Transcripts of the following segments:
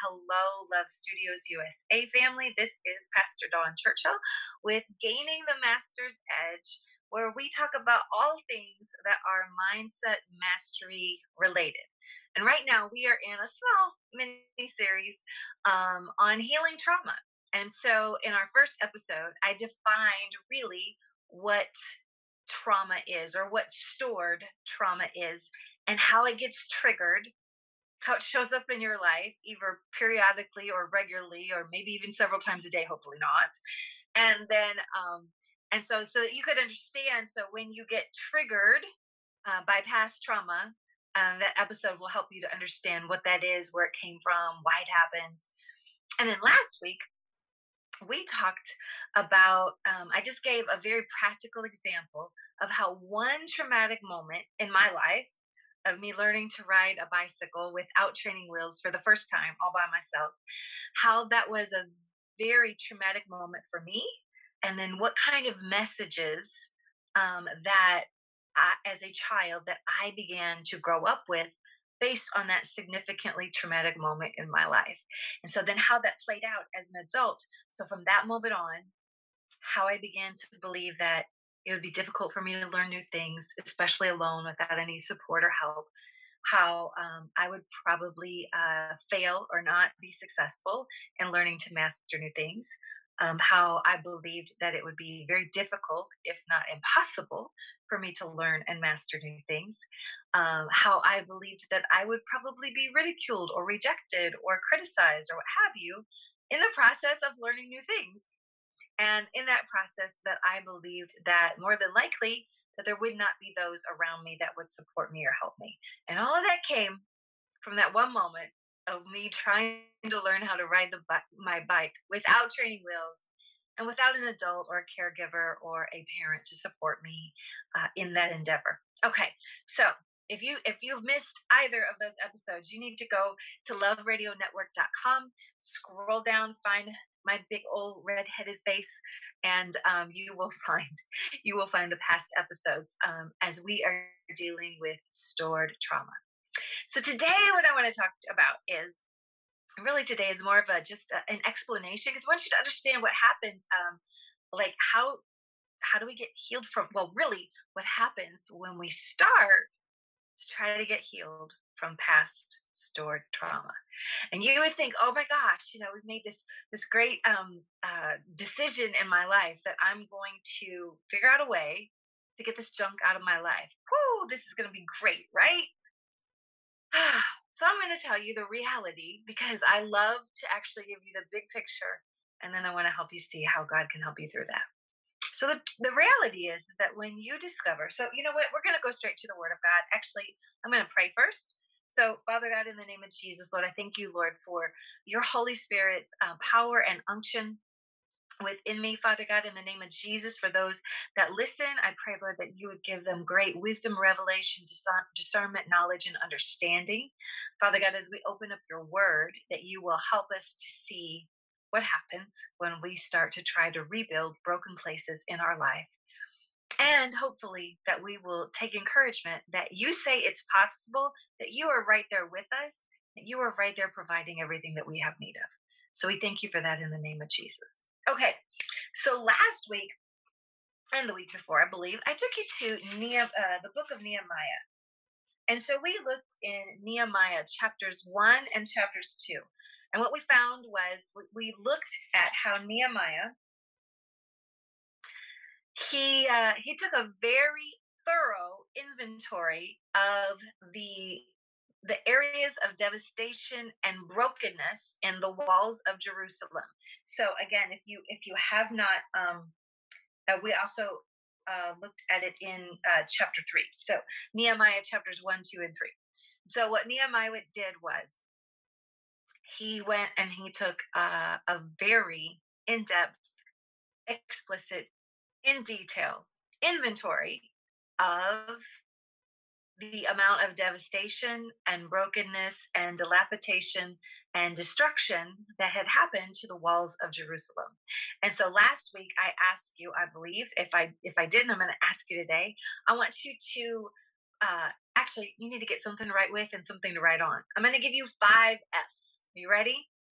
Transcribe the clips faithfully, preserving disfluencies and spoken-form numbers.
hello, Love Studios U S A family. This is Pastor Dawn Churchill with Gaining the Master's Edge, where we talk about all things that are mindset mastery related. And right now, we are in a small mini series um, on healing trauma. And so, in our first episode, I defined really what trauma is or what stored trauma is and how it gets triggered, how it shows up in your life, either periodically or regularly, or maybe even several times a day, hopefully not. And then, um, and so, so that you could understand, so when you get triggered uh, by past trauma, um, that episode will help you to understand what that is, where it came from, why it happens. And then last week, we talked about, um, I just gave a very practical example of how one traumatic moment in my life of me learning to ride a bicycle without training wheels for the first time all by myself, how that was a very traumatic moment for me. And then what kind of messages um, that I, as a child, that I began to grow up with based on that significantly traumatic moment in my life. And so then how that played out as an adult. So from that moment on, how I began to believe that it would be difficult for me to learn new things, especially alone without any support or help. How um, I would probably uh, fail or not be successful in learning to master new things. Um, how I believed that it would be very difficult, if not impossible, for me to learn and master new things. Um, how I believed that I would probably be ridiculed or rejected or criticized or what have you in the process of learning new things. And in that process, that I believed that more than likely that there would not be those around me that would support me or help me. And all of that came from that one moment of me trying to learn how to ride the bi- my bike without training wheels and without an adult or a caregiver or a parent to support me uh, in that endeavor. Okay, so if you if you've missed either of those episodes, you need to go to love radio network dot com, scroll down, find my big old red-headed face, and um, you will find you will find the past episodes um, as we are dealing with stored trauma. So today, what I want to talk about is really today is more of a just a, an explanation because I want you to understand what happens, um, like how how do we get healed from? Well, really, what happens when we start to try to get healed from past stored trauma. And you would think, oh my gosh, you know, we've made this this great um, uh, decision in my life that I'm going to figure out a way to get this junk out of my life. Whoo, this is going to be great, right? So I'm going to tell you the reality because I love to actually give you the big picture, and then I want to help you see how God can help you through that. So the, the reality is, is that when you discover, so you know what, we're going to go straight to the Word of God. Actually, I'm going to pray first. So, Father God, in the name of Jesus, Lord, I thank you, Lord, for your Holy Spirit's uh, power and unction within me, Father God, in the name of Jesus. For those that listen, I pray, Lord, that you would give them great wisdom, revelation, discern- discernment, knowledge, and understanding. Father God, as we open up your word, that you will help us to see what happens when we start to try to rebuild broken places in our life. And hopefully that we will take encouragement that you say it's possible, that you are right there with us, that you are right there providing everything that we have need of. So we thank you for that in the name of Jesus. Okay, so last week and the week before, I believe, I took you to Nehem- uh, the book of Nehemiah. And so we looked in Nehemiah chapters one and chapters two. And what we found was we- we looked at how Nehemiah, he uh, he took a very thorough inventory of the the areas of devastation and brokenness in the walls of Jerusalem. So again, if you if you have not, um, uh, we also uh, looked at it in uh, chapter three. So Nehemiah chapters one, two, and three. So what Nehemiah did was he went and he took uh, a very in-depth, explicit, in detail inventory of the amount of devastation and brokenness and dilapidation and destruction that had happened to the walls of Jerusalem. And so last week I asked you, I believe, if I if I didn't, I'm going to ask you today. I want you to uh, actually, you need to get something to write with and something to write on. I'm going to give you five F's. You ready?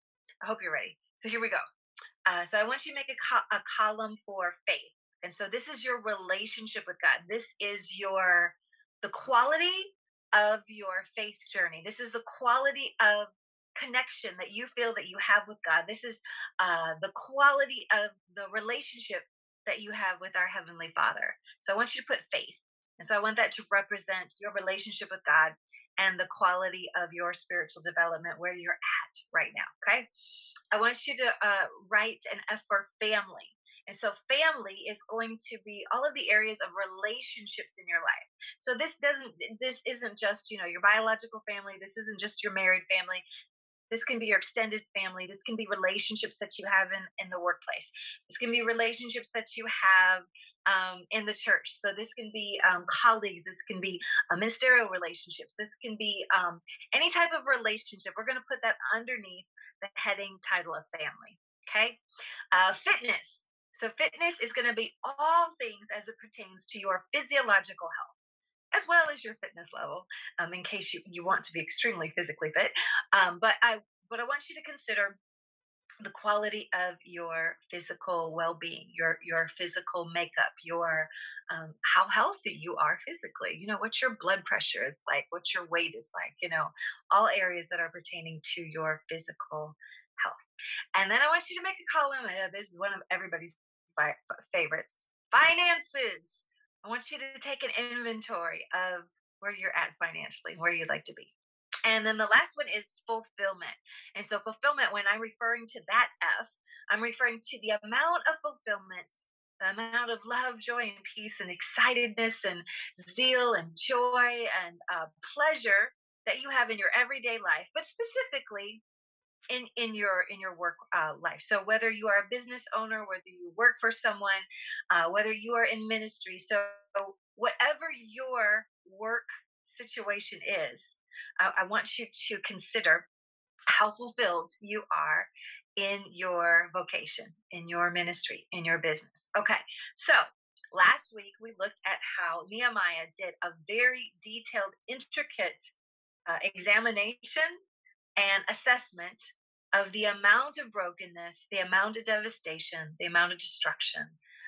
I hope you're ready. So here we go. Uh, so I want you to make a, co- a column for faith. And so this is your relationship with God. This is your the quality of your faith journey. This is the quality of connection that you feel that you have with God. This is uh, the quality of the relationship that you have with our Heavenly Father. So I want you to put faith. And so I want that to represent your relationship with God and the quality of your spiritual development where you're at right now. Okay. I want you to uh, write an F for family. And so family is going to be all of the areas of relationships in your life. So this doesn't this isn't just, you know, your biological family, this isn't just your married family. This can be your extended family. This can be relationships that you have in, in the workplace. This can be relationships that you have um, in the church. So this can be um, colleagues. This can be uh, ministerial relationships. This can be um, any type of relationship. We're going to put that underneath the heading title of family. Okay. Uh, fitness. So fitness is going to be all things as it pertains to your physiological health as well as your fitness level, um, in case you, you want to be extremely physically fit. Um, but I but I want you to consider the quality of your physical well-being, your your physical makeup, your um, how healthy you are physically. You know what your blood pressure is like, what your weight is like. You know all areas that are pertaining to your physical health. And then I want you to make a column. Uh, this is one of everybody's fi- favorites. Finances. I want you to take an inventory of where you're at financially, where you'd like to be. And then the last one is fulfillment. And so, fulfillment, when I'm referring to that F, I'm referring to the amount of fulfillment, the amount of love, joy, and peace, and excitedness, and zeal, and joy, and uh, pleasure that you have in your everyday life, but specifically in in your in your work uh, life. So whether you are a business owner, whether you work for someone, uh, whether you are in ministry, so whatever your work situation is, uh, I want you to consider how fulfilled you are in your vocation, in your ministry, in your business. Okay, so last week we looked at how Nehemiah did a very detailed, intricate uh, examination and assessment of the amount of brokenness, the amount of devastation, the amount of destruction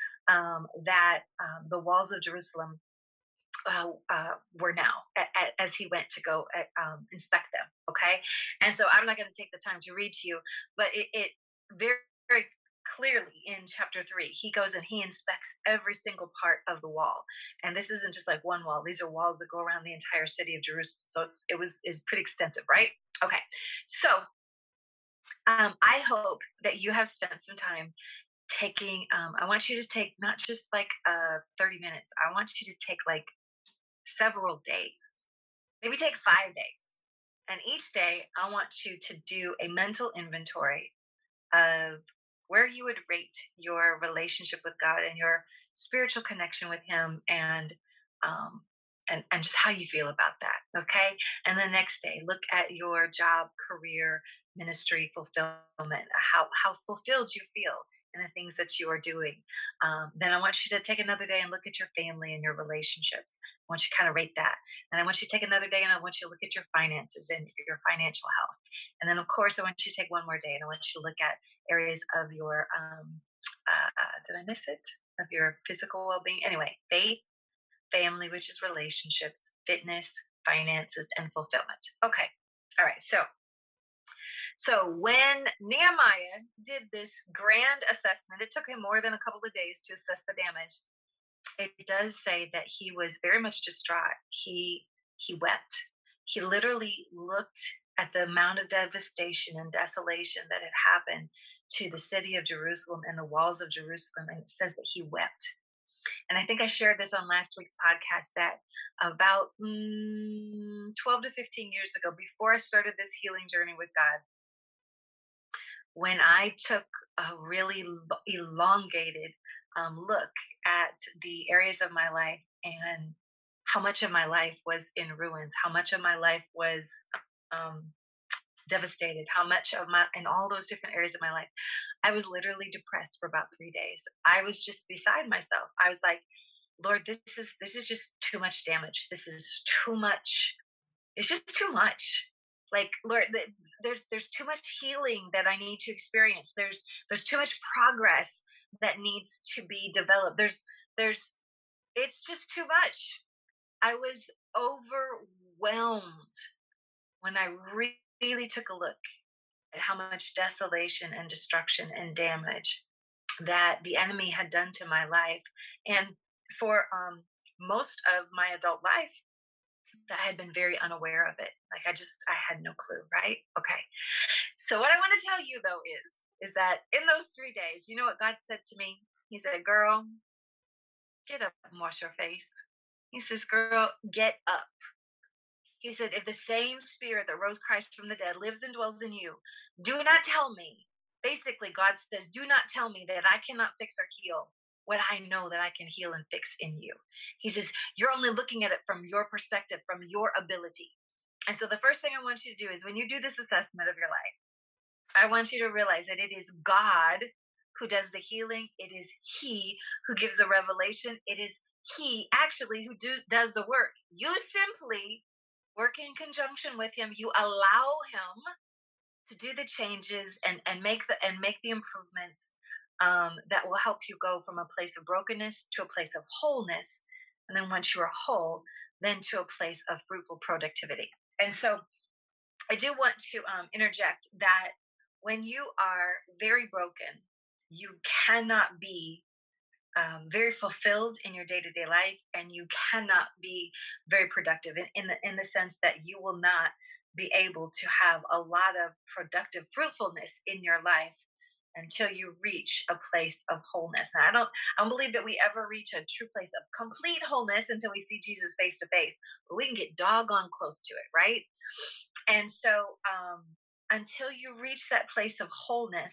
um, that um, the walls of Jerusalem uh, uh, were now a, a, as he went to go uh, um, inspect them. Okay. And so I'm not going to take the time to read to you, but it, it very, very clearly in chapter three, he goes and he inspects every single part of the wall. And this isn't just like one wall. These are walls that go around the entire city of Jerusalem. So it's, it was, is pretty extensive, right? Okay. So um, I hope that you have spent some time taking, um, I want you to take not just like uh, thirty minutes. I want you to take like several days, maybe take five days. And each day, I want you to do a mental inventory of where you would rate your relationship with God and your spiritual connection with Him, and um, and and just how you feel about that. Okay, and the next day, look at your job, career, ministry, fulfillment. How how fulfilled you feel in the things that you are doing. Um, then I want you to take another day and look at your family and your relationships. I want you to kind of rate that. And I want you to take another day and I want you to look at your finances and your financial health. And then, of course, I want you to take one more day and I want you to look at areas of your, um, uh, did I miss it? Of your physical well being. Anyway, faith, family, which is relationships, fitness, finances, and fulfillment. Okay. All right. So, so when Nehemiah did this grand assessment, it took him more than a couple of days to assess the damage. It does say that he was very much distraught. He he wept. He literally looked at the amount of devastation and desolation that had happened to the city of Jerusalem and the walls of Jerusalem, and it says that he wept. And I think I shared this on last week's podcast that about mm, twelve to fifteen years ago, before I started this healing journey with God, when I took a really elongated um, look at the areas of my life and how much of my life was in ruins, how much of my life was um, devastated, how much of my, in all those different areas of my life, I was literally depressed for about three days. I was just beside myself. I was like, Lord, this is, this is just too much damage. This is too much. It's just too much. Like, Lord, th- there's there's too much healing that I need to experience. There's there's too much progress that needs to be developed. There's there's it's just too much. I was overwhelmed when I re- really took a look at how much desolation and destruction and damage that the enemy had done to my life. And for um, most of my adult life, that I had been very unaware of it. Like I just, I had no clue, right? Okay. So what I want to tell you though is, is that in those three days, you know what God said to me? He said, "Girl, get up and wash your face." He says, "Girl, get up." He said, "If the same spirit that rose Christ from the dead lives and dwells in you, do not tell me." Basically, God says, "Do not tell me that I cannot fix or heal what I know that I can heal and fix in you." He says, "You're only looking at it from your perspective, from your ability." And so the first thing I want you to do is when you do this assessment of your life, I want you to realize that it is God who does the healing. It is He who gives the revelation. It is He actually who do, does the work. You simply work in conjunction with Him. You allow Him to do the changes and and make the and make the improvements um, that will help you go from a place of brokenness to a place of wholeness, and then once you are whole, then to a place of fruitful productivity. And so I do want to um, interject that when you are very broken, you cannot be um, very fulfilled in your day-to-day life, and you cannot be very productive in, in the in the sense that you will not be able to have a lot of productive fruitfulness in your life until you reach a place of wholeness. Now, I don't I don't believe that we ever reach a true place of complete wholeness until we see Jesus face to face, but we can get doggone close to it, right? And so um until you reach that place of wholeness,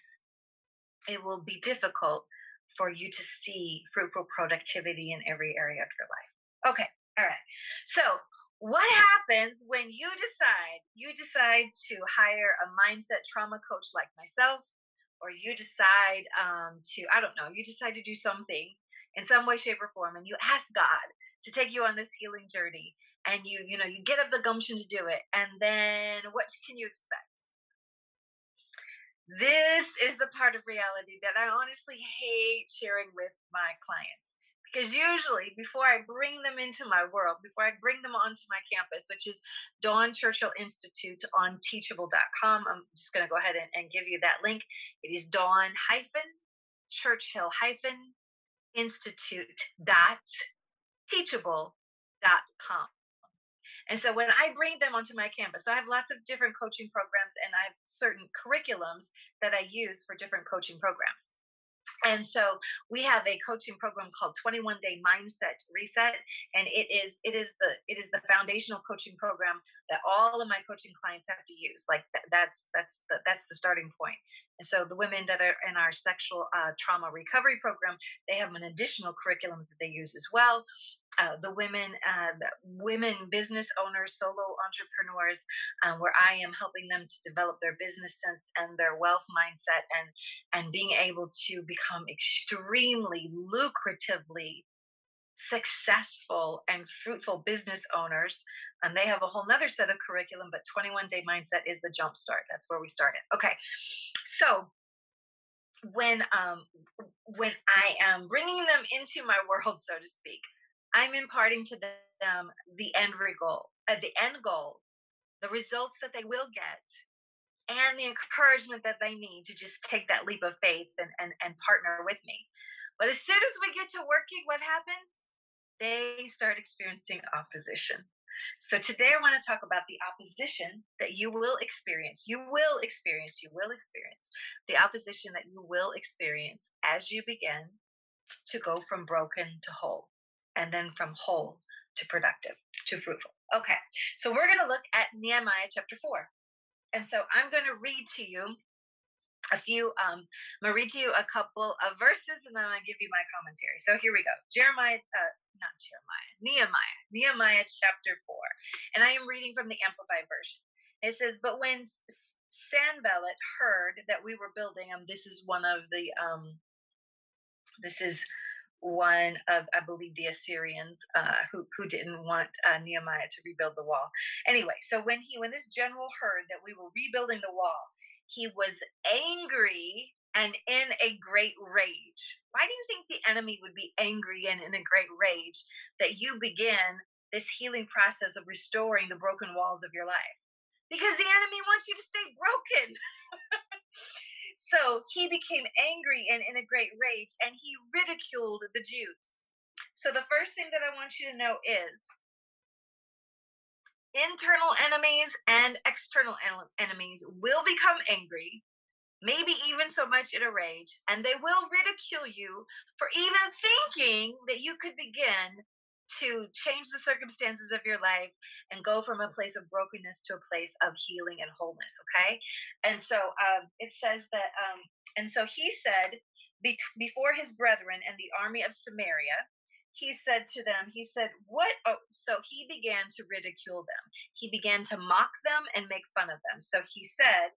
it will be difficult for you to see fruitful productivity in every area of your life. Okay, all right. So, what happens when you decide you decide to hire a mindset trauma coach like myself, or you decide um, to I don't know, you decide to do something in some way, shape, or form, and you ask God to take you on this healing journey, and you you know you get up the gumption to do it, and then what can you expect? This is the part of reality that I honestly hate sharing with my clients. Because usually, before I bring them into my world, before I bring them onto my campus, which is Dawn Churchill Institute on teachable dot com, I'm just going to go ahead and, and give you that link. It is Dawn hyphen Churchill hyphen Institute dot teachable dot com. And so when I bring them onto my campus, I have lots of different coaching programs and I have certain curriculums that I use for different coaching programs. And so we have a coaching program called twenty-one day mindset reset, and it is it is the it is the foundational coaching program that all of my coaching clients have to use. Like th- that's that's the, that's the starting point. And so the women that are in our sexual uh, trauma recovery program, they have an additional curriculum that they use as well. Uh, the women, uh, the women business owners, solo entrepreneurs, uh, where I am helping them to develop their business sense and their wealth mindset, and and being able to become extremely lucratively successful and fruitful business owners. And they have a whole nother set of curriculum, but twenty-one day mindset is the jump start. That's where we started. Okay, so when um when I am bringing them into my world, so to speak, I'm imparting to them the end goal, uh, the end goal, the results that they will get, and the encouragement that they need to just take that leap of faith and, and, and partner with me. But as soon as we get to working, what happens? They start experiencing opposition. So today I want to talk about the opposition that you will experience. You will experience, you will experience the opposition that you will experience as you begin to go from broken to whole, and then from whole to productive, to fruitful. Okay, so we're going to look at Nehemiah chapter four. And so I'm going to read to you a few, um, I'm going to read to you a couple of verses, and then I'm going to give you my commentary. So here we go. Jeremiah, uh, not Jeremiah, Nehemiah, Nehemiah chapter four. And I am reading from the Amplified Version. It says, "But when Sanballat heard that we were building," um, this is one of the, um, this is one of, I believe, the Assyrians uh, who who didn't want uh, Nehemiah to rebuild the wall. Anyway, so when he when this general heard that we were rebuilding the wall, he was angry and in a great rage. Why do you think the enemy would be angry and in a great rage that you begin this healing process of restoring the broken walls of your life? Because the enemy wants you to stay broken. So he became angry and in a great rage, and he ridiculed the Jews. So the first thing that I want you to know is internal enemies and external en- enemies will become angry, maybe even so much in a rage, and they will ridicule you for even thinking that you could begin to change the circumstances of your life and go from a place of brokenness to a place of healing and wholeness. Okay. And so um, it says that, um, and so he said, be- before his brethren and the army of Samaria, he said to them, he said, what? Oh, so he began to ridicule them. He began to mock them and make fun of them. So he said,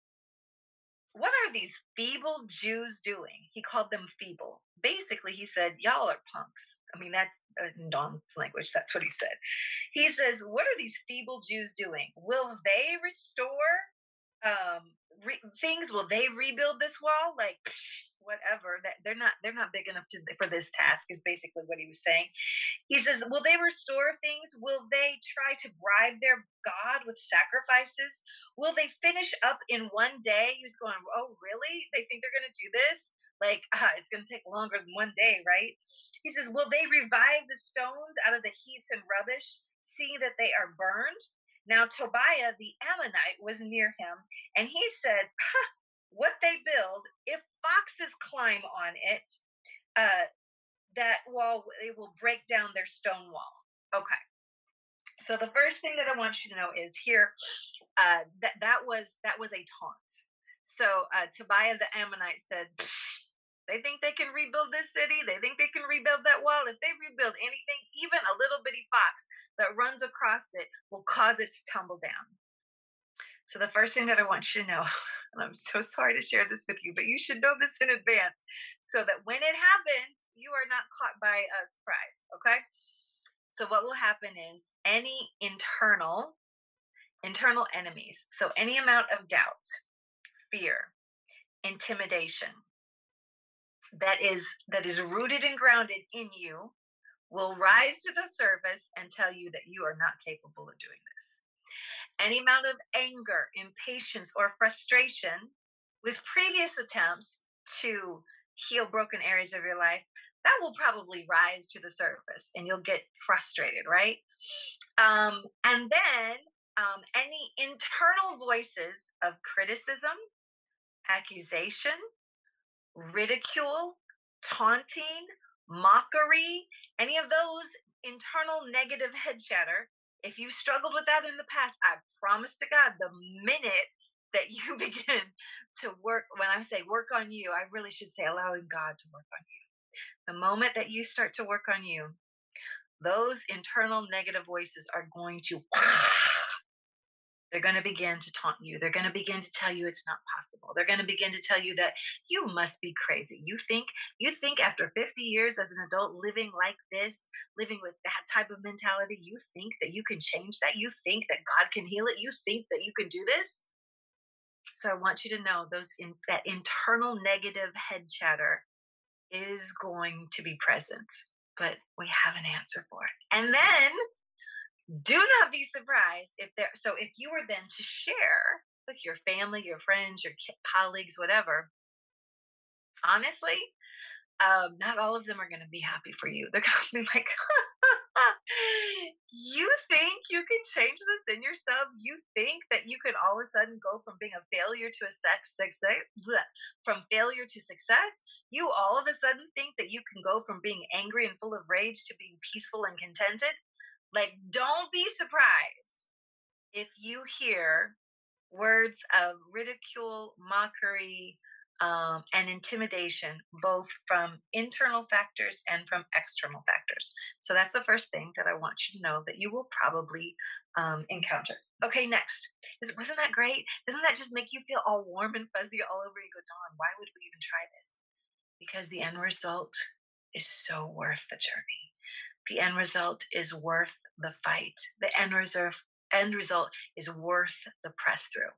what are these feeble Jews doing? He called them feeble. Basically, he said, y'all are punks. I mean, that's uh, in Don's language. That's what he said. He says, what are these feeble Jews doing? Will they restore um, re- things? Will they rebuild this wall? Like, whatever. That they're not. They're not big enough to, for this task. Is basically what he was saying. He says, will they restore things? Will they try to bribe their God with sacrifices? Will they finish up in one day? He was going, oh, really? They think they're going to do this? Like, uh, it's going to take longer than one day, right? He says, will they revive the stones out of the heaps and rubbish, seeing that they are burned? Now, Tobiah the Ammonite was near him, and he said, huh, what they build, if foxes climb on it, uh, that wall, it will break down their stone wall. Okay. So the first thing that I want you to know is here uh, that that was that was a taunt. So uh, Tobiah the Ammonite said, they think they can rebuild this city. They think they can rebuild that wall. If they rebuild anything, even a little bitty fox that runs across it will cause it to tumble down. So the first thing that I want you to know, and I'm so sorry to share this with you, but you should know this in advance so that when it happens, you are not caught by a surprise. Okay. So what will happen is any internal internal enemies, so any amount of doubt, fear, intimidation that is that is rooted and grounded in you will rise to the surface and tell you that you are not capable of doing this. Any amount of anger, impatience, or frustration with previous attempts to heal broken areas of your life, that will probably rise to the surface and you'll get frustrated, right? Um, and then um, any internal voices of criticism, accusation, ridicule, taunting, mockery, any of those internal negative head chatter, if you've struggled with that in the past, I promise to God, the minute that you begin to work, when I say work on you, I really should say allowing God to work on you. The moment that you start to work on you, those internal negative voices are going to they're going to begin to taunt you. They're going to begin to tell you it's not possible. They're going to begin to tell you that you must be crazy. You think you think after fifty years as an adult living like this, living with that type of mentality, you think that you can change that? You think that God can heal it? You think that you can do this? So I want you to know those in that internal negative head chatter is going to be present, but we have an answer for it. And then do not be surprised if there so if you were then to share with your family, your friends, your colleagues, whatever, honestly, um, not all of them are going to be happy for you. They're going to be like, you think you can change this in yourself? You think that you can all of a sudden go from being a failure to a sex, success, bleh, from failure to success? You all of a sudden think that you can go from being angry and full of rage to being peaceful and contented? Like, don't be surprised if you hear words of ridicule, mockery, um, and intimidation, both from internal factors and from external factors. So that's the first thing that I want you to know that you will probably um, encounter. Okay, next. Is, wasn't that great? Doesn't that just make you feel all warm and fuzzy all over? You go, Dawn, why would we even try this? Because the end result is so worth the journey. The end result is worth the fight. The end result end result is worth the press through.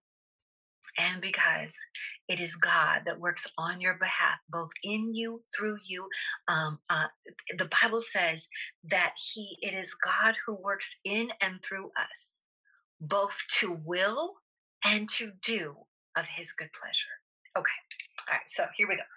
And because it is God that works on your behalf, both in you, through you. Um, uh, the Bible says that He, it is God who works in and through us, both to will and to do of His good pleasure. Okay, all right. So here we go.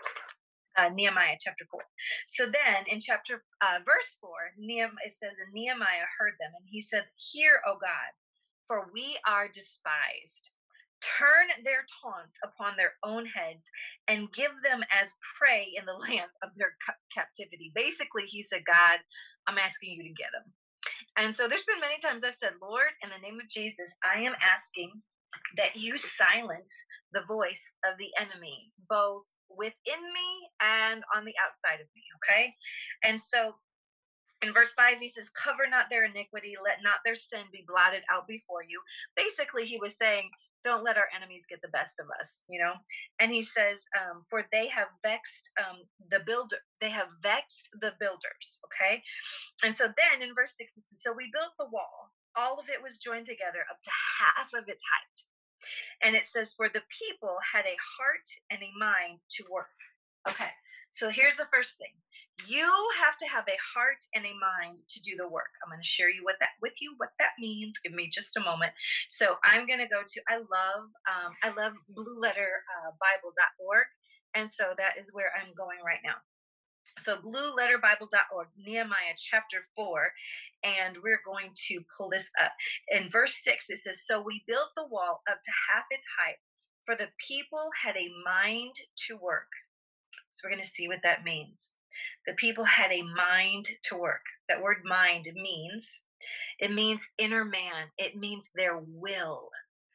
Uh, Nehemiah chapter four. So then in chapter uh, verse four, Nehemiah, it says, and Nehemiah heard them, and he said, "Hear, O God, for we are despised. Turn their taunts upon their own heads and give them as prey in the land of their ca- captivity." Basically, he said, God, I'm asking you to get them. And so there's been many times I've said, Lord, in the name of Jesus, I am asking that you silence the voice of the enemy, both within me and on the outside of me. Okay. And so in verse five, he says, "Cover not their iniquity, let not their sin be blotted out before you." Basically, he was saying, don't let our enemies get the best of us, you know? And he says, um, for they have vexed um, the builder, they have vexed the builders, okay? And so then in verse six, it says, "So we built the wall. All of it was joined together up to half of its height." And it says, "For the people had a heart and a mind to work." Okay, so here's the first thing. You have to have a heart and a mind to do the work. I'm going to share you what that with you, what that means. Give me just a moment. So I'm going to go to, I love, um, I love blue letter bible dot org. And so that is where I'm going right now. So blue letter bible dot org, Nehemiah chapter four, and we're going to pull this up. In verse six, it says, "So we built the wall up to half its height, for the people had a mind to work." So we're going to see what that means. The people had a mind to work. That word mind means, it means inner man. It means their will.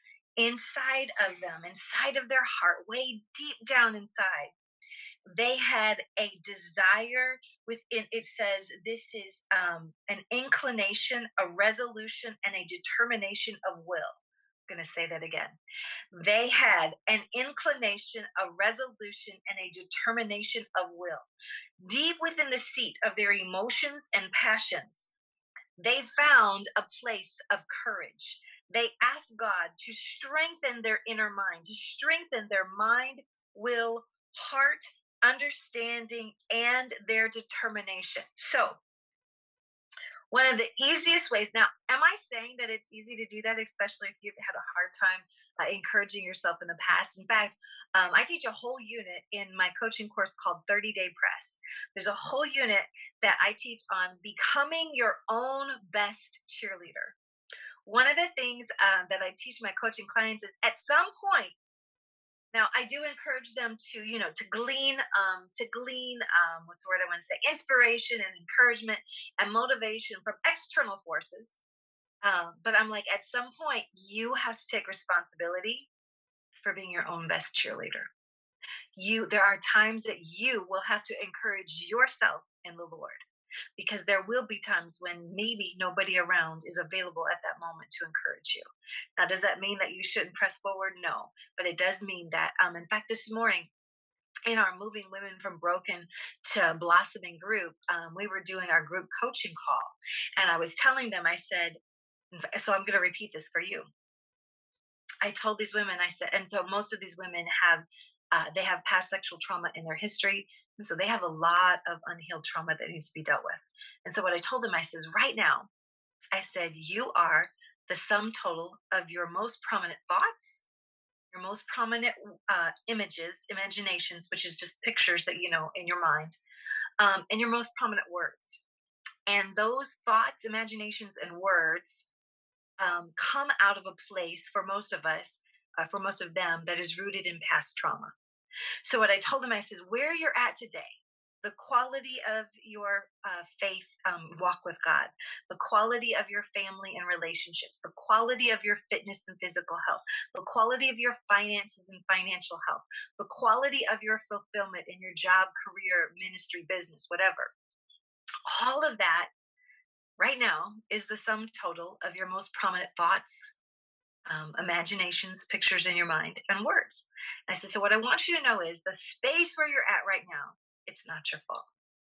Inside of them, inside of their heart, way deep down inside, they had a desire within. It says this is um, an inclination, a resolution, and a determination of will. I'm going to say that again. They had an inclination, a resolution, and a determination of will. Deep within the seat of their emotions and passions, they found a place of courage. They asked God to strengthen their inner mind, to strengthen their mind, will, heart, understanding, and their determination. So, one of the easiest ways, now, am I saying that it's easy to do that, especially if you've had a hard time uh, encouraging yourself in the past? In fact, um, I teach a whole unit in my coaching course called thirty day Press. There's a whole unit that I teach on becoming your own best cheerleader. One of the things uh, that I teach my coaching clients is at some point, now, I do encourage them to, you know, to glean, um, to glean, um, what's the word I want to say, inspiration and encouragement and motivation from external forces. Um, but I'm like, at some point, you have to take responsibility for being your own best cheerleader. You, there are times that you will have to encourage yourself in the Lord, because there will be times when maybe nobody around is available at that moment to encourage you. Now, does that mean that you shouldn't press forward? No, but it does mean that, um, in fact, this morning in our Moving Women from Broken to Blossoming group, um, we were doing our group coaching call. And I was telling them, I said, so I'm going to repeat this for you. I told these women, I said, and so most of these women have, uh, they have past sexual trauma in their history. And so they have a lot of unhealed trauma that needs to be dealt with. And so what I told them, I says, right now, I said, you are the sum total of your most prominent thoughts, your most prominent uh, images, imaginations, which is just pictures that you know in your mind, um, and your most prominent words. And those thoughts, imaginations, and words um, come out of a place for most of us, uh, for most of them, that is rooted in past trauma. So what I told them, I said, where you're at today, the quality of your uh, faith um, walk with God, the quality of your family and relationships, the quality of your fitness and physical health, the quality of your finances and financial health, the quality of your fulfillment in your job, career, ministry, business, whatever. All of that right now is the sum total of your most prominent thoughts, um, imaginations, pictures in your mind, and words. And I said, so what I want you to know is the space where you're at right now, it's not your fault.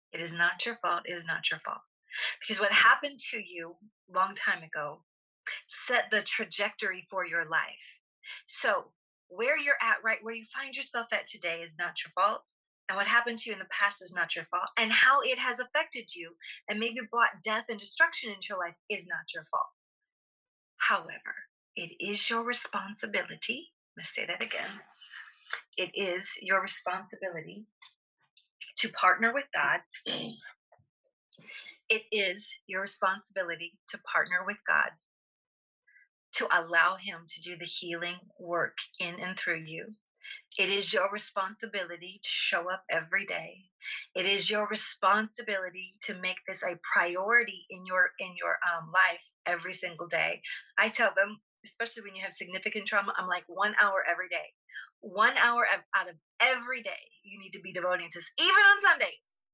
It is not your fault. It is not your fault. Because what happened to you long time ago set the trajectory for your life. So where you're at, right where you find yourself at today, is not your fault. And what happened to you in the past is not your fault. And how it has affected you and maybe brought death and destruction into your life is not your fault. However, it is your responsibility. Let's say that again. It is your responsibility to partner with God. It is your responsibility to partner with God, to allow Him to do the healing work in and through you. It is your responsibility to show up every day. It is your responsibility to make this a priority in your in your um, life every single day. I tell them, especially when you have significant trauma, I'm like, one hour every day. One hour out of every day you need to be devoting to this, even on Sundays.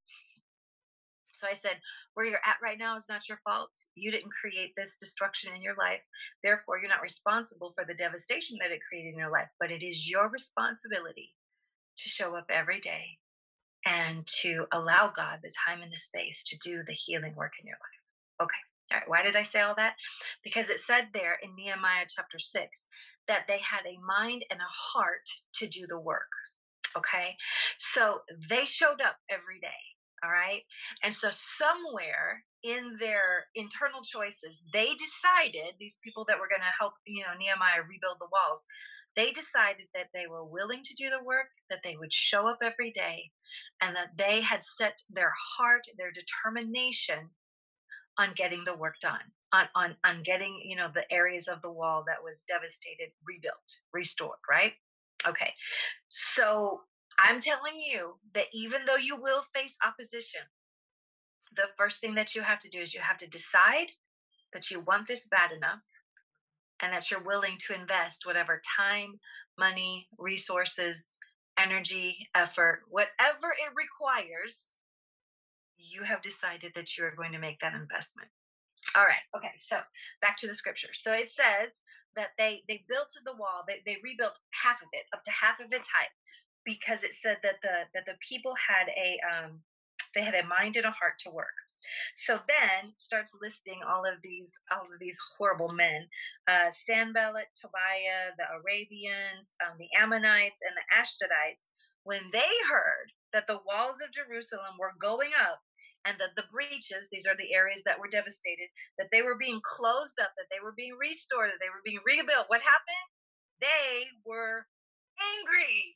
So I said, where you're at right now is not your fault. You didn't create this destruction in your life. Therefore, you're not responsible for the devastation that it created in your life. But it is your responsibility to show up every day and to allow God the time and the space to do the healing work in your life. Okay. All right. Why did I say all that? Because it said there in Nehemiah chapter six that they had a mind and a heart to do the work. Okay. So they showed up every day. All right. And so somewhere in their internal choices, they decided, these people that were going to help, you know, Nehemiah rebuild the walls, they decided that they were willing to do the work, that they would show up every day, and that they had set their heart, their determination on getting the work done, on, on, on getting, you know, the areas of the wall that was devastated, rebuilt, restored, right? Okay. So I'm telling you that even though you will face opposition, the first thing that you have to do is you have to decide that you want this bad enough and that you're willing to invest whatever time, money, resources, energy, effort, whatever it requires, you have decided that you are going to make that investment. All right. Okay. So back to the scripture. So it says that they they built the wall. They they rebuilt half of it, up to half of its height, because it said that the that the people had a um they had a mind and a heart to work. So then starts listing all of these all of these horrible men, uh, Sanballat, Tobiah, the Arabians, um, the Ammonites, and the Ashdodites. When they heard that the walls of Jerusalem were going up, and that the breaches, these are the areas that were devastated, that they were being closed up, that they were being restored, that they were being rebuilt, what happened? They were angry.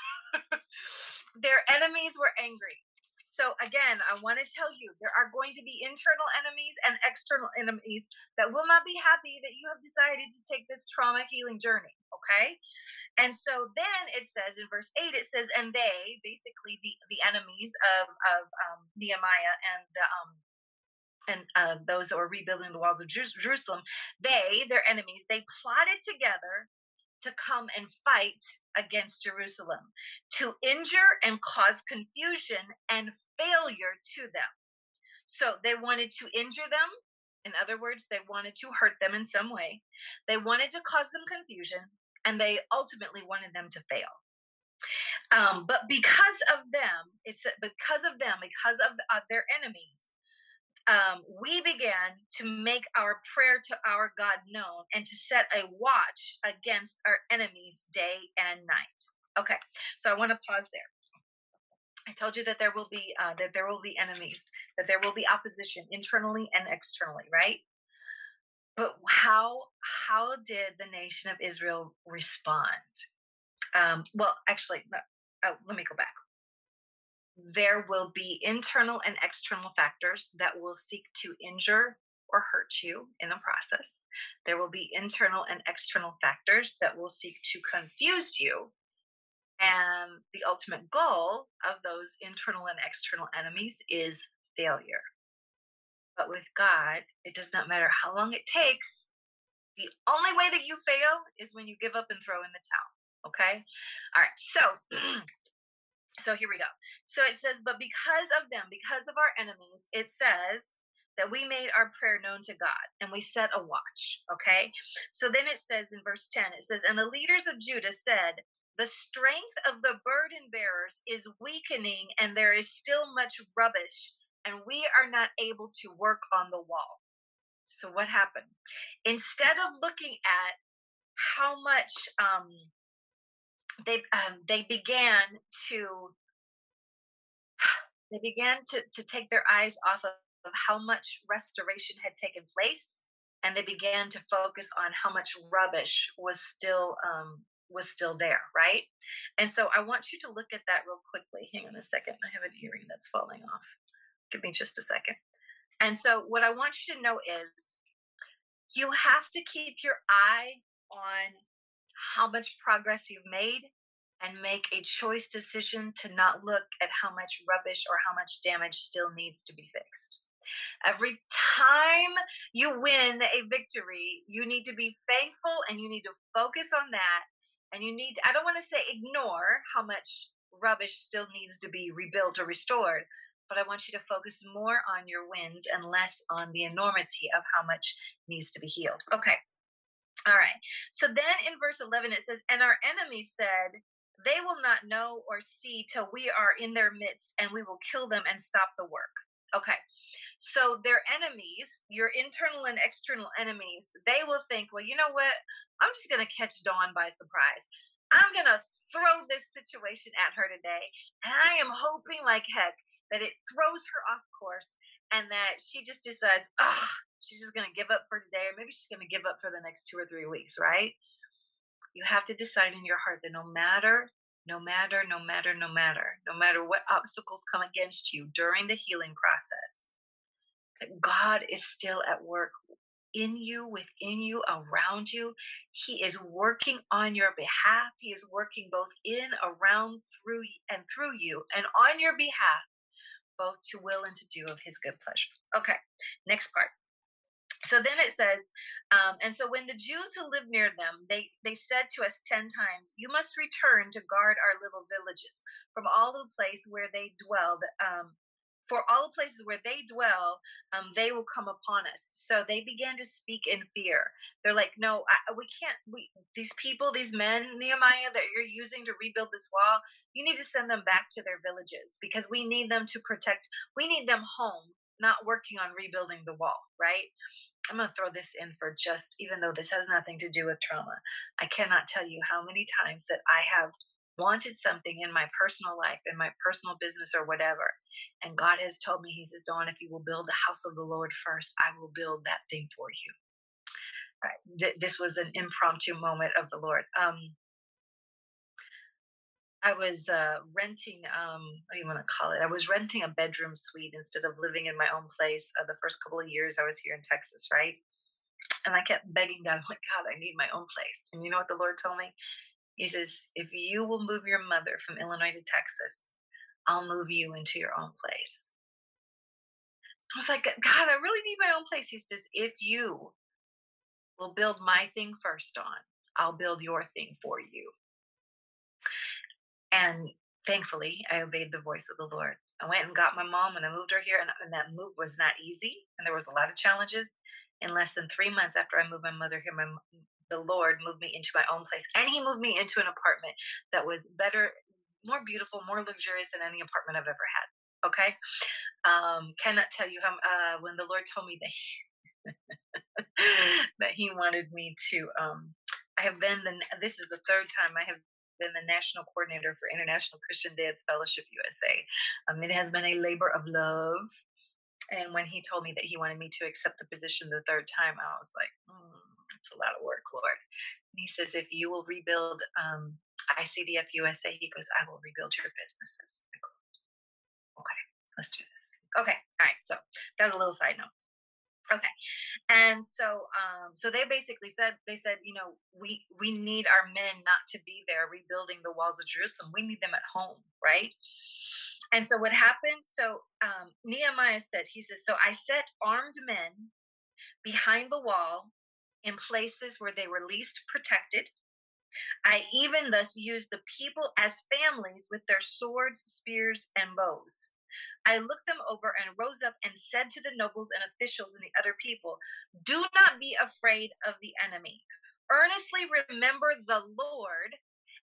Their enemies were angry. So again, I want to tell you, there are going to be internal enemies and external enemies that will not be happy that you have decided to take this trauma healing journey. Okay. And so then it says in verse eight, it says, and they, basically the, the enemies of, of um, Nehemiah and the, um, and uh, those that were rebuilding the walls of Jer- Jerusalem, they, their enemies, they plotted together to come and fight against Jerusalem, to injure and cause confusion and failure to them. So they wanted to injure them. In other words, they wanted to hurt them in some way. They wanted to cause them confusion, and they ultimately wanted them to fail. Um, but because of them, it's because of them, because of uh, their enemies, um, we began to make our prayer to our God known and to set a watch against our enemies day and night. Okay, so I want to pause there. I told you that there will be uh, that there will be enemies, that there will be opposition internally and externally, right? But how how did the nation of Israel respond? Um, well, actually, uh, let me go back. There will be internal and external factors that will seek to injure or hurt you in the process. There will be internal and external factors that will seek to confuse you. And the ultimate goal of those internal and external enemies is failure. But with God, it does not matter how long it takes. The only way that you fail is when you give up and throw in the towel. Okay? All right. So, So here we go. So it says, but because of them, because of our enemies, it says that we made our prayer known to God and we set a watch. Okay. So then it says in verse ten, it says, and the leaders of Judah said, The strength of the burden bearers is weakening, and there is still much rubbish, and we are not able to work on the wall. So, what happened? Instead of looking at how much um, they um, they began to they began to, to take their eyes off of, of how much restoration had taken place, and they began to focus on how much rubbish was still um, was still there, right? And so I want you to look at that real quickly. Hang on a second. I have an earring that's falling off. Give me just a second. And so what I want you to know is you have to keep your eye on how much progress you've made and make a choice decision to not look at how much rubbish or how much damage still needs to be fixed. Every time you win a victory, you need to be thankful and you need to focus on that. And you need, I don't want to say ignore how much rubbish still needs to be rebuilt or restored, but I want you to focus more on your wins and less on the enormity of how much needs to be healed. Okay. All right. So then in verse eleven, it says, and our enemies said, they will not know or see till we are in their midst, and we will kill them and stop the work. Okay. So their enemies, your internal and external enemies, they will think, well, you know what? I'm just going to catch Dawn by surprise. I'm going to throw this situation at her today. And I am hoping like heck that it throws her off course and that she just decides, ah, she's just going to give up for today, or maybe she's going to give up for the next two or three weeks, right? You have to decide in your heart that no matter, no matter, no matter, no matter, no matter what obstacles come against you during the healing process, that God is still at work in you, within you, around you. He is working on your behalf. He is working both in, around, through, and through you, and on your behalf, both to will and to do of his good pleasure. Okay, next part. So then it says, um, and so when the Jews who lived near them, they, they said to us ten times, you must return to guard our little villages from all the place where they dwelled. Um, for all the places where they dwell, um, they will come upon us. So they began to speak in fear. They're like, no, I, we can't, we, these people, these men, Nehemiah, that you're using to rebuild this wall, you need to send them back to their villages because we need them to protect, we need them home, not working on rebuilding the wall, right? I'm going to throw this in for just, even though this has nothing to do with trauma, I cannot tell you how many times that I have wanted something in my personal life, in my personal business or whatever. And God has told me, he says, Dawn, if you will build the house of the Lord first, I will build that thing for you. Right. Th- this was an impromptu moment of the Lord. Um, I was uh, renting, um, what do you want to call it? I was renting a bedroom suite instead of living in my own place uh, the first couple of years I was here in Texas, right? And I kept begging God, I'm like, God, I need my own place. And you know what the Lord told me? He says, if you will move your mother from Illinois to Texas, I'll move you into your own place. I was like, God, I really need my own place. He says, if you will build my thing first, on, I'll build your thing for you. And thankfully, I obeyed the voice of the Lord. I went and got my mom and I moved her here, and, and that move was not easy. And there was a lot of challenges. In less than three months after I moved my mother here, my, the Lord moved me into my own place. And he moved me into an apartment that was better, more beautiful, more luxurious than any apartment I've ever had. Okay. Um, cannot tell you how, uh, when the Lord told me that he, that he wanted me to, um, I have been the, this is the third time I have been the national coordinator for International Christian Dads Fellowship U S A. Um, it has been a labor of love. And when he told me that he wanted me to accept the position the third time, I was like, mm, it's a lot of work, Lord. And he says, if you will rebuild um, I C D F U S A, he goes, I will rebuild your businesses. I go, okay, let's do this. Okay, all right. So that was a little side note. Okay. And so um so they basically said, they said, you know, we we need our men not to be there rebuilding the walls of Jerusalem. We need them at home, right? And so what happened? So um Nehemiah said, he says, so I set armed men behind the wall in places where they were least protected. I even thus used the people as families with their swords, spears, and bows. I looked them over and rose up and said to the nobles and officials and the other people, do not be afraid of the enemy. Earnestly remember the Lord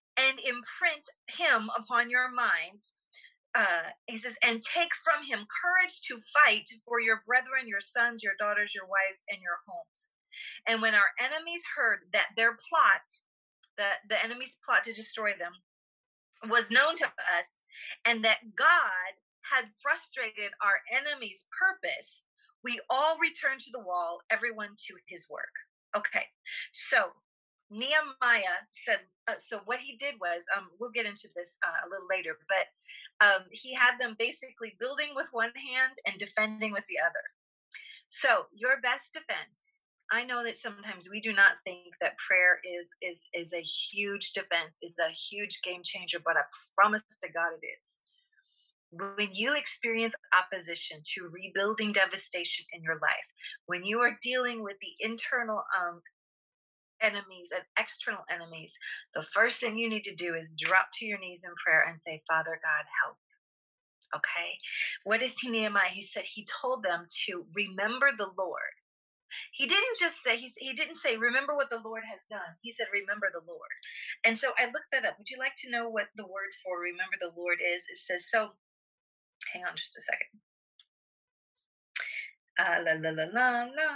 and imprint him upon your minds. Uh, he says, and take from him courage to fight for your brethren, your sons, your daughters, your wives, and your homes. And when our enemies heard that their plot, the, the enemy's plot to destroy them, was known to us, and that God had frustrated our enemy's purpose, we all returned to the wall, everyone to his work. Okay, so Nehemiah said, uh, so what he did was, um, we'll get into this uh, a little later, but um, he had them basically building with one hand and defending with the other. So your best defense. I know that sometimes we do not think that prayer is is is a huge defense, is a huge game changer, but I promise to God it is. When you experience opposition to rebuilding devastation in your life, when you are dealing with the internal um, enemies and external enemies, the first thing you need to do is drop to your knees in prayer and say, Father God, help. Okay. What is he, Nehemiah? He said he told them to remember the Lord. He didn't just say, he, he didn't say, remember what the Lord has done. He said, remember the Lord. And so I looked that up. Would you like to know what the word for remember the Lord is? It says, so hang on just a second. Uh, la, la, la, la, la.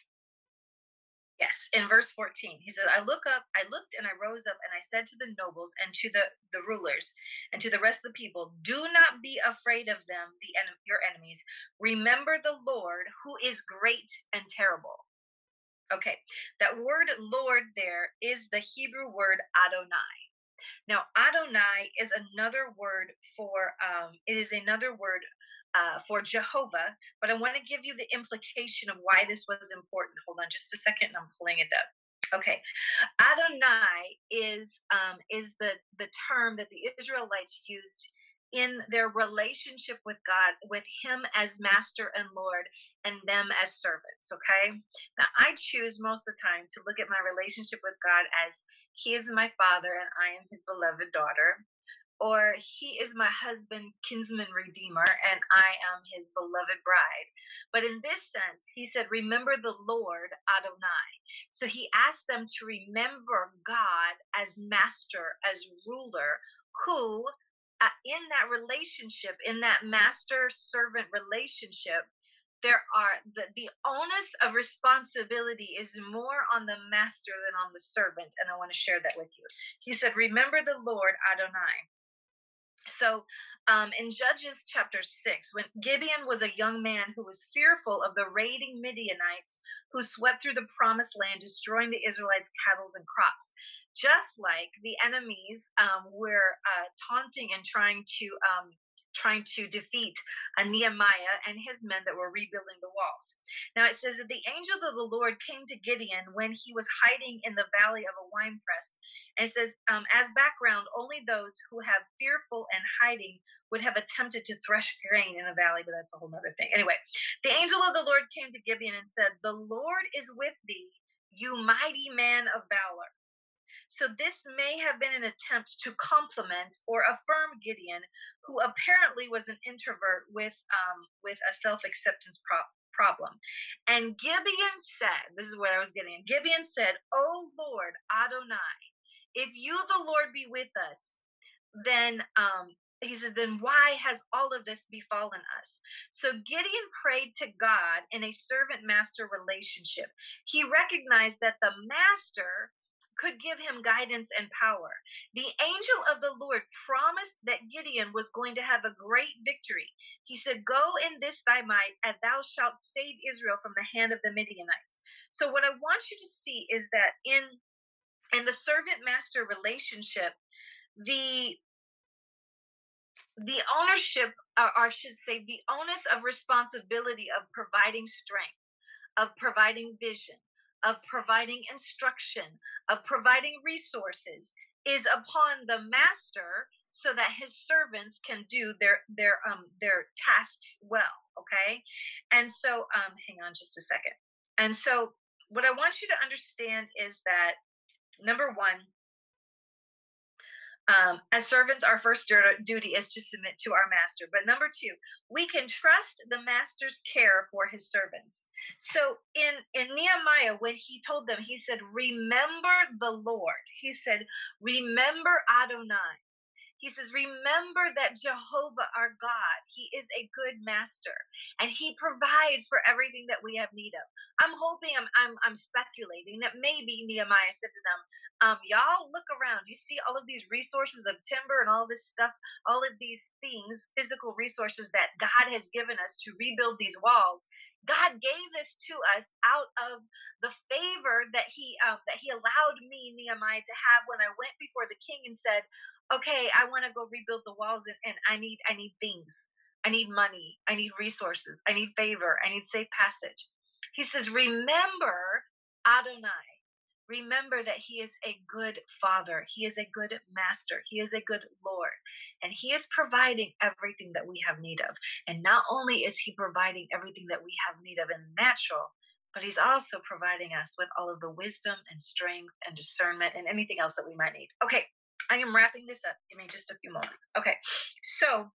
Yes, in verse fourteen, he says, I look up, I looked and I rose up and I said to the nobles and to the, the rulers and to the rest of the people, do not be afraid of them, the en- your enemies. Remember the Lord who is great and terrible. Okay, that word Lord there is the Hebrew word Adonai. Now, Adonai is another word for, um, it is another word uh, for Jehovah, but I want to give you the implication of why this was important. Hold on just a second, and I'm pulling it up. Okay, Adonai is um, is the the term that the Israelites used in their relationship with God, with Him as Master and Lord, and them as servants. Okay, now I choose most of the time to look at my relationship with God as He is my Father and I am His beloved daughter, or He is my husband, kinsman, redeemer, and I am His beloved bride. But in this sense, He said, remember the Lord Adonai. So He asked them to remember God as master, as ruler, who uh, in that relationship, in that master servant relationship, there are the, the onus of responsibility is more on the master than on the servant. And I want to share that with you. He said, remember the Lord Adonai. So, um, in Judges chapter six, when Gibeon was a young man who was fearful of the raiding Midianites who swept through the promised land, destroying the Israelites' cattle and crops, just like the enemies um, were uh, taunting and trying to um, trying to defeat uh, Nehemiah and his men that were rebuilding the walls. Now it says that the angel of the Lord came to Gideon when he was hiding in the valley of a winepress. And it says, um, as background, only those who have fearful and hiding would have attempted to thresh grain in a valley, but that's a whole other thing. Anyway, the angel of the Lord came to Gibeon and said, the Lord is with thee, you mighty man of valor. So this may have been an attempt to compliment or affirm Gideon, who apparently was an introvert with um, with a self-acceptance pro- problem. And Gibeon said, this is what I was getting. Gibeon said, "O Lord Adonai, if you, the Lord, be with us, then um, he said, then why has all of this befallen us?" So Gideon prayed to God in a servant master relationship. He recognized that the master could give him guidance and power. The angel of the Lord promised that Gideon was going to have a great victory. He said, go in this thy might, and thou shalt save Israel from the hand of the Midianites. So what I want you to see is that in in the servant master relationship, the the ownership, or I should say, the onus of responsibility of providing strength, of providing vision, of providing instruction, of providing resources is upon the master so that his servants can do their their um their tasks well. Okay. And so um hang on just a second. And so what I want you to understand is that number one, Um, as servants, our first duty is to submit to our master. But number two, we can trust the master's care for his servants. So in, in Nehemiah, when he told them, he said, remember the Lord. He said, remember Adonai. He says, remember that Jehovah, our God, he is a good master and he provides for everything that we have need of. I'm hoping, I'm, I'm, I'm speculating that maybe Nehemiah said to them, um, y'all look around. You see all of these resources of timber and all this stuff, all of these things, physical resources that God has given us to rebuild these walls. God gave this to us out of the favor that he um, that he allowed me, Nehemiah, to have when I went before the king and said, okay, I want to go rebuild the walls, and, and I need I need things. I need money. I need resources. I need favor. I need safe passage. He says, remember Adonai. Remember that he is a good father. He is a good master. He is a good Lord. And he is providing everything that we have need of. And not only is he providing everything that we have need of in the natural, but he's also providing us with all of the wisdom and strength and discernment and anything else that we might need. Okay, I am wrapping this up. Give me just a few moments. Okay, so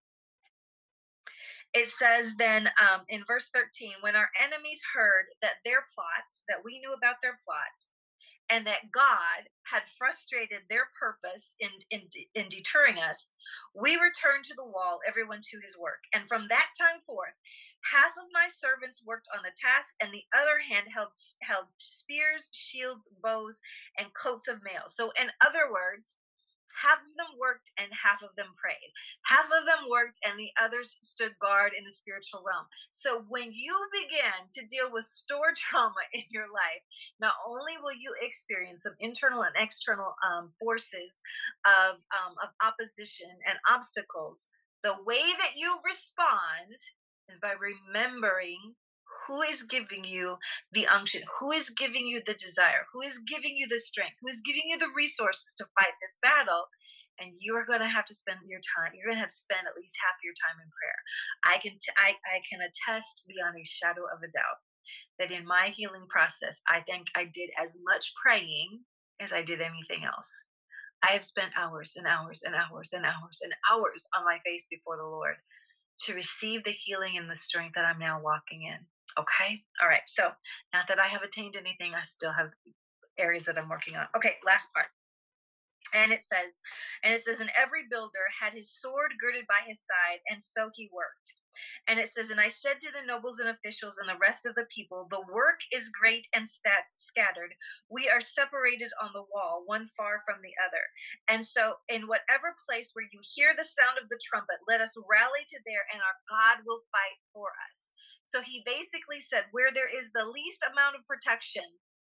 it says then um, in verse thirteen, when our enemies heard that their plots, that we knew about their plots, and that God had frustrated their purpose in, in, in deterring us, we returned to the wall, everyone to his work. And from that time forth, half of my servants worked on the task, and the other hand held, held spears, shields, bows, and coats of mail. So, in other words, half of them worked and half of them prayed. Half of them worked and the others stood guard in the spiritual realm. So when you begin to deal with stored trauma in your life, not only will you experience some internal and external um, forces of, um, of opposition and obstacles, the way that you respond is by remembering who is giving you the unction, who is giving you the desire, who is giving you the strength, who is giving you the resources to fight this battle. And you are going to have to spend your time. You're going to have to spend at least half your time in prayer. I can t- I, I can attest beyond a shadow of a doubt that in my healing process, I think I did as much praying as I did anything else. I have spent hours and hours and hours and hours and hours on my face before the Lord to receive the healing and the strength that I'm now walking in. Okay. All right. So, not that I have attained anything, I still have areas that I'm working on. Okay. Last part. And it says, and it says, and every builder had his sword girded by his side, and so he worked. And it says, and I said to the nobles and officials and the rest of the people, the work is great and stat- scattered. We are separated on the wall, one far from the other. And so, in whatever place where you hear the sound of the trumpet, let us rally to there, and our God will fight for us. So he basically said, where there is the least amount of protection,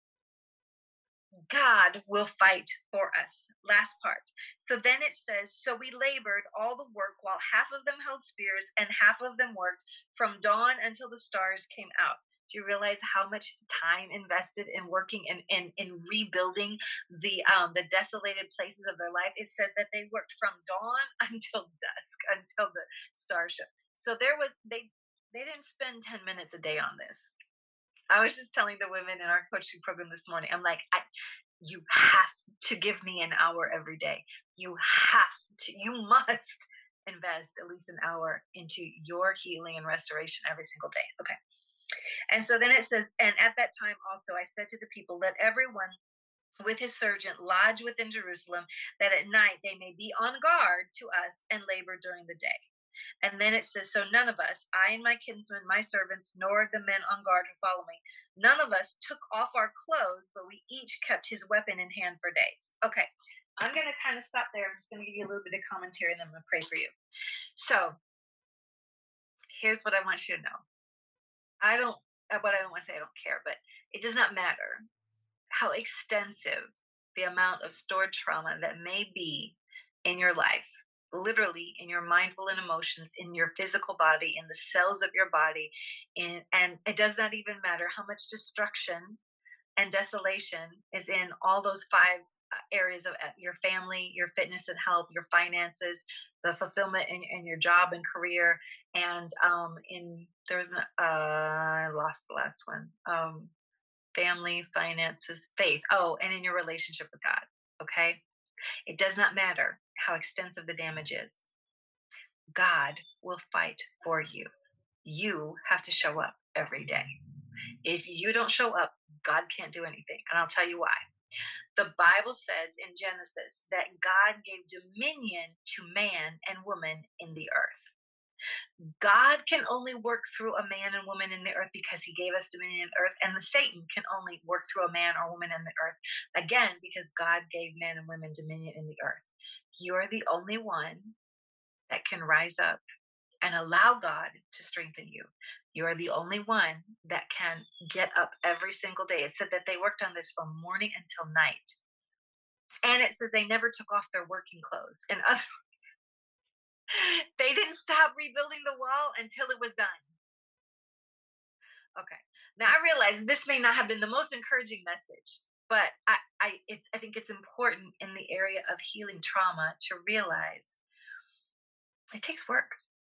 God will fight for us. Last part. So then it says, so we labored all the work while half of them held spears and half of them worked from dawn until the stars came out. Do you realize how much time invested in working and in, in, in rebuilding the um, the desolated places of their life? It says that they worked from dawn until dusk, until the stars shone. So there was they they didn't spend ten minutes a day on this. I was just telling the women in our coaching program this morning, I'm like, I, you have to give me an hour every day. You have to, you must invest at least an hour into your healing and restoration every single day. Okay. And so then it says, and at that time also I said to the people, let everyone with his sergeant lodge within Jerusalem, that at night they may be on guard to us and labor during the day. And then it says, so none of us, I and my kinsmen, my servants, nor the men on guard who follow me, none of us took off our clothes, but we each kept his weapon in hand for days. Okay, I'm going to kind of stop there. I'm just going to give you a little bit of commentary and then I'm going to pray for you. So here's what I want you to know. I don't, what I don't want to say, I don't care, but it does not matter how extensive the amount of stored trauma that may be in your life, literally in your mindful and emotions, in your physical body, in the cells of your body, in and it does not even matter how much destruction and desolation is in all those five uh, areas of uh, your family, your fitness and health, your finances, the fulfillment in, in your job and career, and um, in there's an uh, I lost the last one. Um, family, finances, faith. Oh, and in your relationship with God. Okay. It does not matter how extensive the damage is, God will fight for you. You have to show up every day. If you don't show up, God can't do anything. And I'll tell you why. The Bible says in Genesis that God gave dominion to man and woman in the earth. God can only work through a man and woman in the earth because he gave us dominion in the earth, and the Satan can only work through a man or woman in the earth, again, because God gave men and women dominion in the earth. You're the only one that can rise up and allow God to strengthen you. You're the only one that can get up every single day. It said that they worked on this from morning until night. And it says they never took off their working clothes. In other they didn't stop rebuilding the wall until it was done. Okay. Now I realize this may not have been the most encouraging message, but I I it's I think it's important in the area of healing trauma to realize it takes work.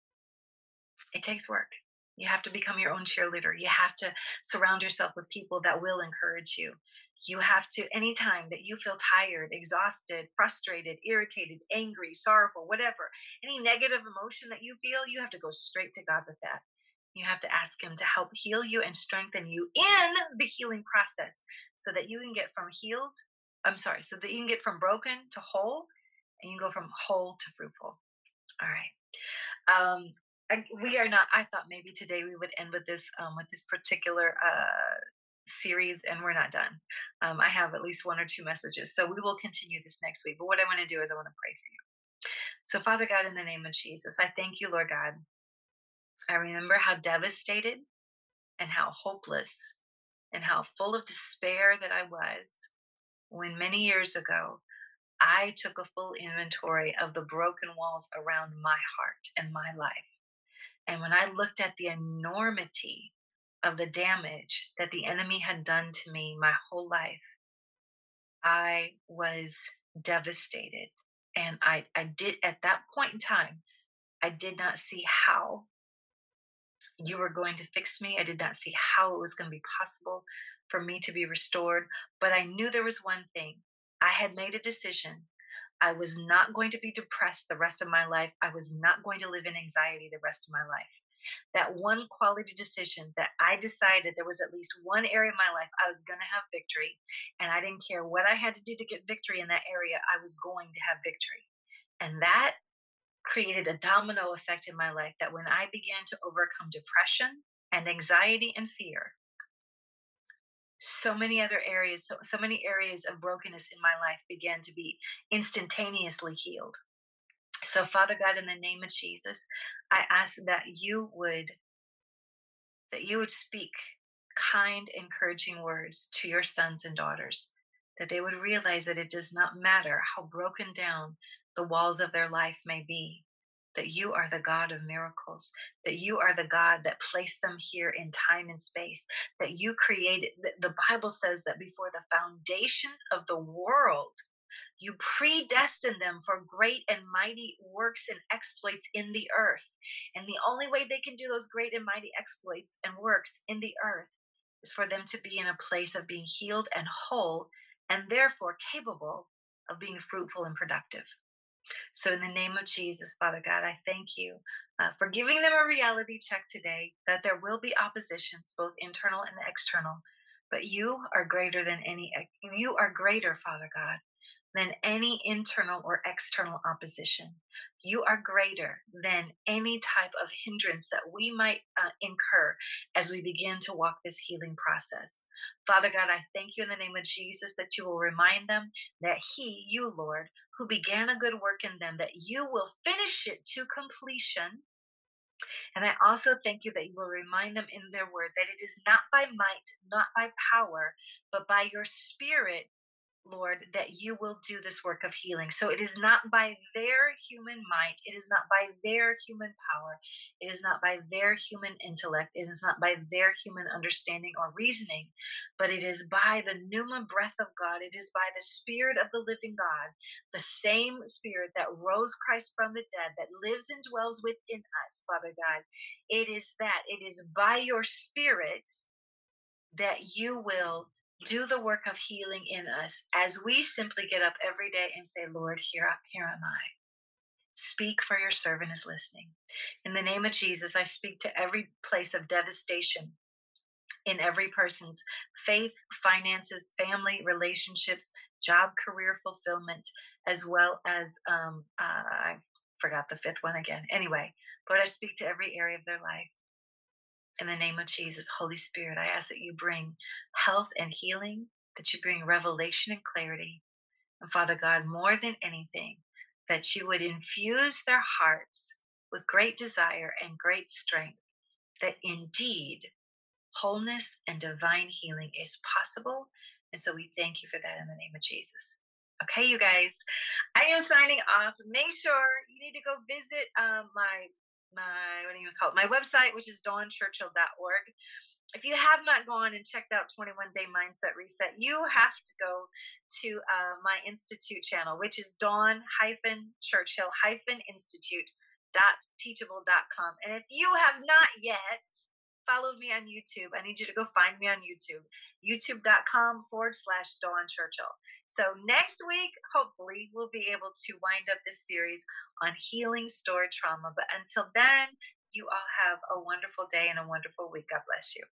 It takes work. You have to become your own cheerleader. You have to surround yourself with people that will encourage you. You have to, anytime that you feel tired, exhausted, frustrated, irritated, angry, sorrowful, whatever, any negative emotion that you feel, you have to go straight to God with that. You have to ask Him to help heal you and strengthen you in the healing process so that you can get from healed, I'm sorry, so that you can get from broken to whole and you can go from whole to fruitful. All right. Um, I, we are not. I thought maybe today we would end with this um, with this particular uh, series, and we're not done. Um, I have at least one or two messages, so we will continue this next week. But what I want to do is I want to pray for you. So, Father God, in the name of Jesus, I thank you, Lord God. I remember how devastated and how hopeless and how full of despair that I was when many years ago I took a full inventory of the broken walls around my heart and my life. And when I looked at the enormity of the damage that the enemy had done to me my whole life, I was devastated. And I, I did, at that point in time, I did not see how you were going to fix me. I did not see how it was going to be possible for me to be restored. But I knew there was one thing. I had made a decision. I was not going to be depressed the rest of my life. I was not going to live in anxiety the rest of my life. That one quality decision that I decided there was at least one area of my life I was going to have victory. And I didn't care what I had to do to get victory in that area, I was going to have victory. And that created a domino effect in my life that when I began to overcome depression and anxiety and fear, so many other areas, so, so many areas of brokenness in my life began to be instantaneously healed. So, Father God, in the name of Jesus, I ask that you would that you would speak kind, encouraging words to your sons and daughters, that they would realize that it does not matter how broken down the walls of their life may be, that you are the God of miracles, that you are the God that placed them here in time and space, that you created. The Bible says that before the foundations of the world, you predestined them for great and mighty works and exploits in the earth. And the only way they can do those great and mighty exploits and works in the earth is for them to be in a place of being healed and whole, and therefore capable of being fruitful and productive. So, in the name of Jesus, Father God, I thank you uh, for giving them a reality check today that there will be oppositions, both internal and external. But you are greater than any, you are greater, Father God, than any internal or external opposition. You are greater than any type of hindrance that we might uh, incur as we begin to walk this healing process. Father God, I thank you in the name of Jesus that you will remind them that He, you, Lord, who began a good work in them, that you will finish it to completion. And I also thank you that you will remind them in their word that it is not by might, not by power, but by your spirit, Lord, that you will do this work of healing. So it is not by their human might, it is not by their human power, it is not by their human intellect, it is not by their human understanding or reasoning, but it is by the pneuma breath of God. It is by the Spirit of the living God, the same Spirit that rose Christ from the dead, that lives and dwells within us, Father God. It is that, it is by your Spirit that you will Do the work of healing in us as we simply get up every day and say, Lord, here, I- here am I. Speak, for your servant is listening. In the name of Jesus, I speak to every place of devastation in every person's faith, finances, family, relationships, job, career fulfillment, as well as, um, uh, I forgot the fifth one again. Anyway, Lord, I speak to every area of their life. In the name of Jesus, Holy Spirit, I ask that you bring health and healing, that you bring revelation and clarity. And Father God, more than anything, that you would infuse their hearts with great desire and great strength, that indeed wholeness and divine healing is possible. And so we thank you for that in the name of Jesus. Okay, you guys, I am signing off. Make sure you need to go visit um, my my what do you call it? My website, which is dawn churchill dot org. If you have not gone and checked out twenty-one Day Mindset Reset, you have to go to uh, my Institute channel, which is Dawn Churchill Institute dot teachable dot com. And if you have not yet followed me on YouTube, I need you to go find me on YouTube, youtube.com forward slash Dawn Churchill. So next week, hopefully, we'll be able to wind up this series on healing stored trauma. But until then, you all have a wonderful day and a wonderful week. God bless you.